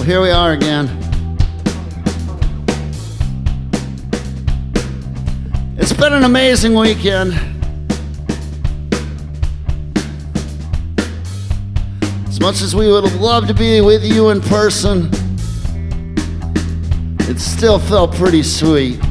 here we are again. It's been an amazing weekend. As much as we would have loved to be with you in person, it still felt pretty sweet.